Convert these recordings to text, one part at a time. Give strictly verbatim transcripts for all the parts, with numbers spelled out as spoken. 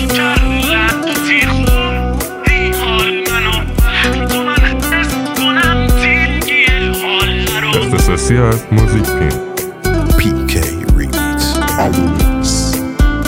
اختصاصی از موزیک پین پی کی ریمیکس.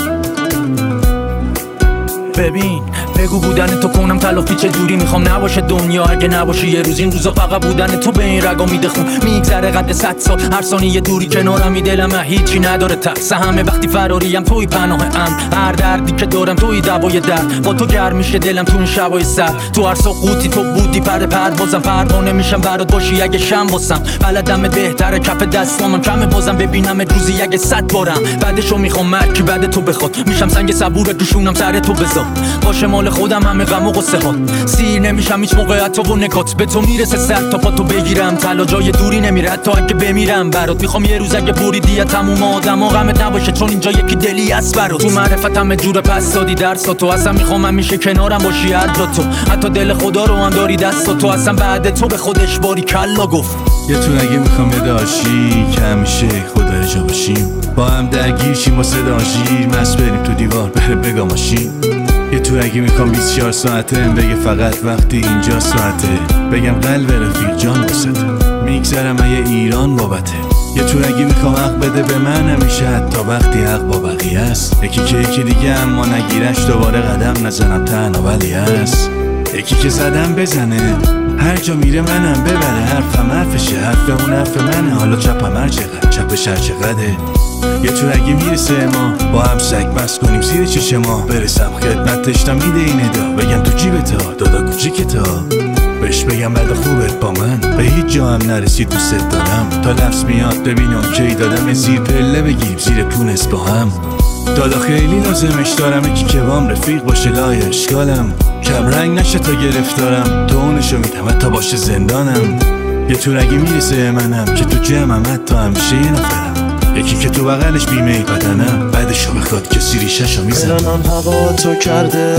ببین بگو بودن تو کنم تلافی چه جوری میخوام نباشه دنیا اگه نباشه یه روز این روزا فقط بودن تو به این رگا میده خون میگذره قد صد سال هر ثانیه دوری کنارم می دلم هیچی نداره ترس همه وقتی فراریم توی پناه ام هر دردی که دارم توی دوای درد با تو گرم میشه دلم تو این شبای سر تو هر سقوطی تو بودی پر پروازم پروانه میشم برات باشی اگه شم واسم بلدم بهتره کف دستامم کمه بازم ببینم روزی اگه صد بارم بعدشو میخوام مرکی بعد تو بخواد میشم سنگ صبور دوشونم سر تو بذار باشه مال خودم همه غم و قصه ها سیر نمیشم هیچ موقع حتی و نکات به تو میرسه سر تا پا تو بگیرم طلا جای دوری نمیره حتی اگه بمیرم برات میخوام یه روز اگه بریدی تموم آدم و غمت نباشه چون اینجا یکی دلی است برات تو معرفتم جور پس دادی درس تو اصلا میخوام همیشه کنارم باشی هر جا تو حتی دل خدا رو هم داری دست تو اصلا بعد تو به خودش باری کلا گفت یه تو اگه میخوام یه داشی که همیشه خدا جا باشیم با هم درگیر شیم و صدا شیر مست بریم تو دیوار بره بگا ماشین یه تو اگه میخوام بیست و چهار ساعته بگه فقط وقتی اینجا ساعته بگم قلب رفیق جان واسطه میگذرم یه ایران بابته یه تو اگه میخوام حق بده به من همیشه حتی وقتی حق با بقیه است یکی که یکی دیگه اما نگیرش دوباره قدم نزنم تنها ولی هست یکی که زدم بزنه هر جا میره منم ببره حرفم حرفشه حرف اون حرف منه حالا چپم هر چقدر چپش هر چقدره یه تو اگه میرسه ما با هم سگ بس کنیم زیر چشم ما برسم خدمتش تا میده این ادا بگم تو جیبتا دادا کوچیکتا بهش بگم بعد خوبت با من به هیچ جا هم نرسید دوست دارم تا لفظ میاد ببینم کی دادم زیر پله بگیریم زیر پونست با هم دادا خیلی لازمش دارم یکی که بام رفیق باشه لای اشکالم کم رنگ نشه تا گرفتارم تو اونشو میدم تا باشه زندانم یه تو اگه میرسه منم که تو جمعم حتی همیشه یه نفرم یکی که تو بغلش بیمه ای بدنم بعدشو بخواد کسی ریشه‌شو میزنم الان هوا تو کرده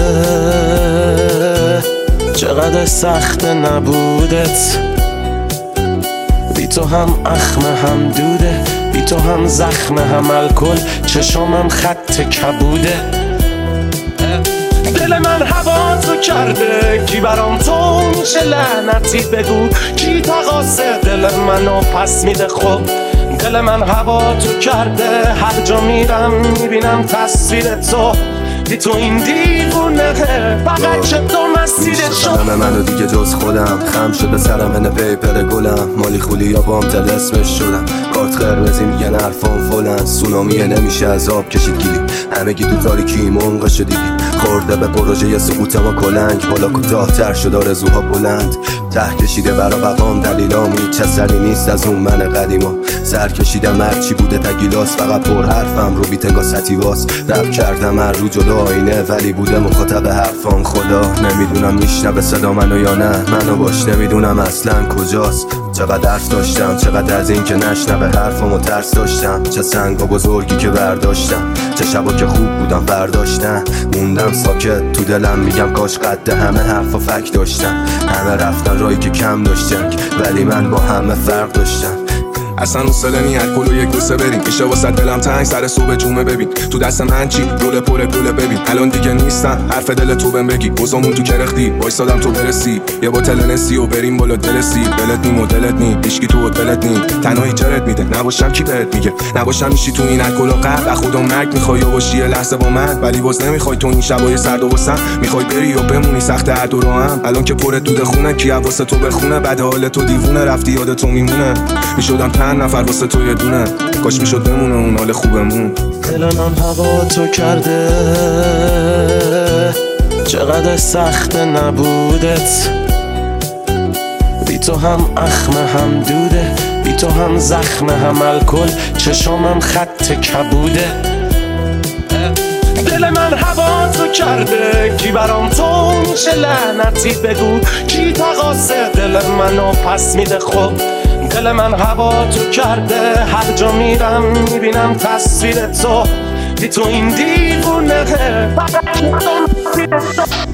چقدر سخت نبودت بی تو هم اخم هم دوده بی تو هم زخم هم الکل چشمم خط کبوده دل من هوا تو کرده کی برام تو میشه لعنتی بگو کی تقاصه دل منو پس میده خب دل من هوا تو کرده هر جا میرم میبینم تصویر تو بی تو این دیوونه فقط چه تو مسیرت شد همه منو دیگه جز خودم خم شده سرم هنه پیپر گلم مالی خولی یا بام تل اسمش شدم کارت قرمزی میگن حرفان فلن سونامیه نمیشه از آب کشید گیری همه گی تو تاریکی منقه شدیدی خورده به پروژه یه سقوط ما کلنگ بالا کوتاه تر شد آرزوها بلند ته کشیده برا بقام دلیلامی چسری نیست از اون من قدیما سر کشیدم هرچی بوده تگیلاس فقط پر حرفم رو بیتنگا ستیواس رب کردم هر رو جلو آینه ولی بوده مخاطب حرفام خدا نمیدونم میشنوه صدا منو یا نه منو باش نمیدونم اصلا کجاست چقدر حرف داشتم چقدر از این که نشنوه حرفامو ترس داشتم چه سنگ و بزرگی که برداشتم چه شبا که خوب بودم برداشتم موندم ساکت تو دلم میگم کاش قد همه حرف و فک داشتم همه رفتن رایی که کم داشتن ولی من با همه فرق داشتم اصلا حوصله نی هر کلو یک دوسته بریم میشه واسه دلم تنگ سر صبح جمعه ببین تو دست من چی رول پر گله ببین الان دیگه نیستم حرف دل تو بهم بگی بزمون تو کرختی وایسادم تو برسی یه بوتل نسی و بریم بالا دلسی دلت نی مدلت نی هیچکی تو دلت نی تنهایی جرت میده نباشم کی بهت میگه نباشم میشی تو این الکل قد از خودم مرگ میخوای یا باشی یه لحظه با من ولی باز نمیخوای تو این شبای سرد و واسم میخوای بری و بمونی سخت هر دو هم الان که پر دود خونه کی واسه تو بخونه بعد حال تو دیوونه رفتی یاد تو میمونه میشدم چند نفر واسه تو یه دونه کاش میشد بمونه اون حال خوبمون دلم هوا تو کرده چقدر سخت نبودت بی تو هم اخم هم دوده بی تو هم زخم هم الکل چشمم خط کبوده دل من هوا تو کرده کی برام تو میشه لعنتی بگو کی تقاصه دل منو پس میده خب دل من هوا تو کرده هر جا میرم میبینم تصویر تو بی تو این دیوونه فقط